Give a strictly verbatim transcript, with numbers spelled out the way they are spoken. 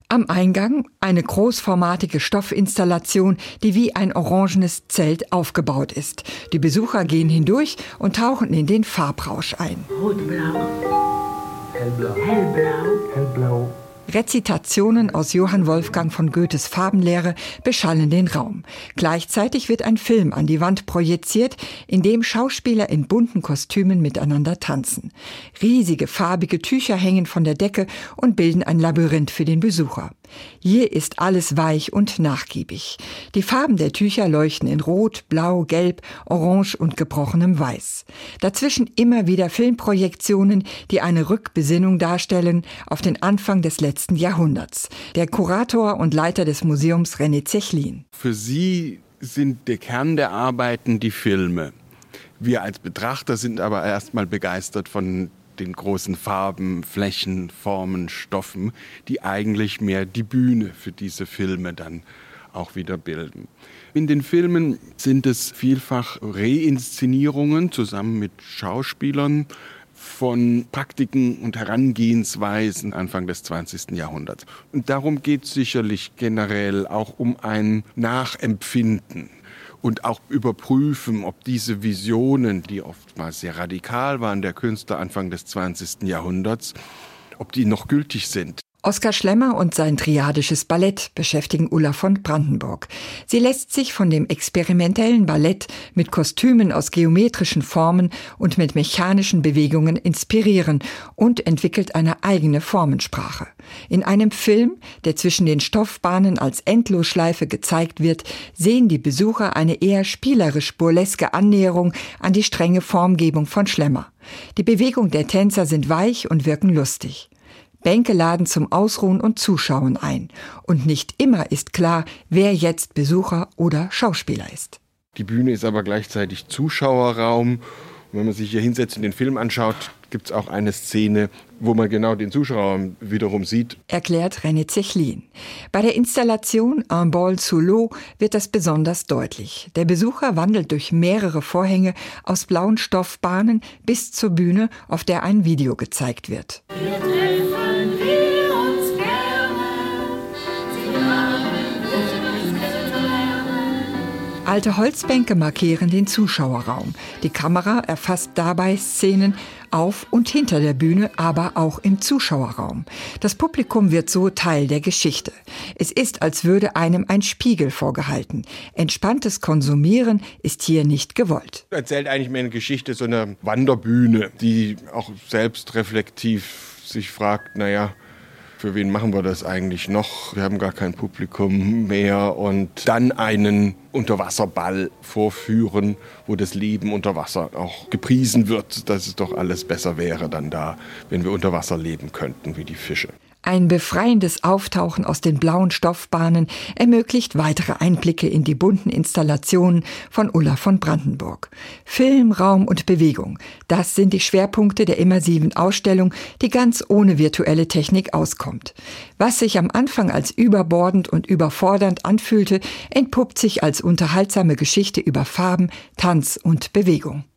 Am Eingang eine großformatige Stoffinstallation, die wie ein orangenes Zelt aufgebaut ist. Die Besucher gehen hindurch und tauchen in den Farbrausch ein. Rot-blau. Hellblau. Hellblau. Hellblau. Rezitationen aus Johann Wolfgang von Goethes Farbenlehre beschallen den Raum. Gleichzeitig wird ein Film an die Wand projiziert, in dem Schauspieler in bunten Kostümen miteinander tanzen. Riesige farbige Tücher hängen von der Decke und bilden ein Labyrinth für den Besucher. Hier ist alles weich und nachgiebig. Die Farben der Tücher leuchten in Rot, Blau, Gelb, Orange und gebrochenem Weiß. Dazwischen immer wieder Filmprojektionen, die eine Rückbesinnung darstellen auf den Anfang des letzten Jahrhunderts. Der Kurator und Leiter des Museums René Zechlin. Für sie sind der Kern der Arbeiten die Filme. Wir als Betrachter sind aber erstmal begeistert von den großen Farben, Flächen, Formen, Stoffen, die eigentlich mehr die Bühne für diese Filme dann auch wieder bilden. In den Filmen sind es vielfach Reinszenierungen zusammen mit Schauspielern von Praktiken und Herangehensweisen Anfang des zwanzigsten Jahrhunderts. Und darum geht es sicherlich generell auch um ein Nachempfinden und auch überprüfen, ob diese Visionen, die oftmals sehr radikal waren, der Künstler Anfang des zwanzigsten Jahrhunderts, ob die noch gültig sind. Oskar Schlemmer und sein triadisches Ballett beschäftigen Ulla von Brandenburg. Sie lässt sich von dem experimentellen Ballett mit Kostümen aus geometrischen Formen und mit mechanischen Bewegungen inspirieren und entwickelt eine eigene Formensprache. In einem Film, der zwischen den Stoffbahnen als Endlosschleife gezeigt wird, sehen die Besucher eine eher spielerisch-burleske Annäherung an die strenge Formgebung von Schlemmer. Die Bewegungen der Tänzer sind weich und wirken lustig. Bänke laden zum Ausruhen und Zuschauen ein. Und nicht immer ist klar, wer jetzt Besucher oder Schauspieler ist. Die Bühne ist aber gleichzeitig Zuschauerraum. Und wenn man sich hier hinsetzt und den Film anschaut, gibt es auch eine Szene, wo man genau den Zuschauerraum wiederum sieht. Erklärt René Zechlin. Bei der Installation Un bal sous l'eau wird das besonders deutlich. Der Besucher wandelt durch mehrere Vorhänge aus blauen Stoffbahnen bis zur Bühne, auf der ein Video gezeigt wird. Alte Holzbänke markieren den Zuschauerraum. Die Kamera erfasst dabei Szenen auf und hinter der Bühne, aber auch im Zuschauerraum. Das Publikum wird so Teil der Geschichte. Es ist, als würde einem ein Spiegel vorgehalten. Entspanntes Konsumieren ist hier nicht gewollt. Erzählt eigentlich mehr eine Geschichte, so eine Wanderbühne, die auch selbstreflektiv sich fragt, naja, für wen machen wir das eigentlich noch? Wir haben gar kein Publikum mehr. Und dann einen Unterwasserball vorführen, wo das Leben unter Wasser auch gepriesen wird, dass es doch alles besser wäre dann da, wenn wir unter Wasser leben könnten, wie die Fische. Ein befreiendes Auftauchen aus den blauen Stoffbahnen ermöglicht weitere Einblicke in die bunten Installationen von Ulla von Brandenburg. Film, Raum und Bewegung, das sind die Schwerpunkte der immersiven Ausstellung, die ganz ohne virtuelle Technik auskommt. Was sich am Anfang als überbordend und überfordernd anfühlte, entpuppt sich als unterhaltsame Geschichte über Farben, Tanz und Bewegung.